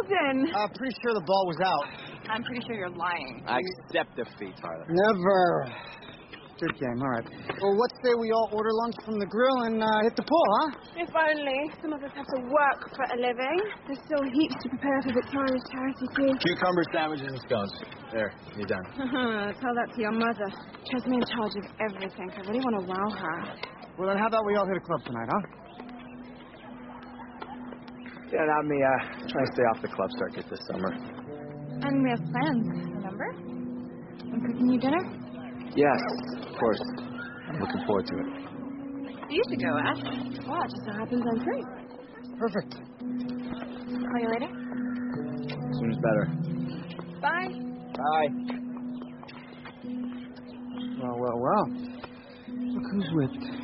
in. Pretty sure the ball was out. I'm pretty sure you're lying. I accept defeat, Tyler. Never. Good game, all right. Well, what say we all order lunch from the grill and hit the pool, huh? If only. Some of us have to work for a living. There's still heaps to prepare for Victoria's charity tea. Cucumber sandwiches and scones. There, you're done. Tell that to your mother. She has me in charge of everything. I really want to wow her. Well, then how about we all hit a club tonight, huh? Yeah, not me. Trying to stay off the club circuit this summer. And we have plans, remember? I'm cooking you dinner? Yes, of course. I'm looking forward to it. You should go, Ash. Well, it just so happens I'm free. Perfect. Call you later? Sooner's better. Bye. Bye. Well. Look who's whipped.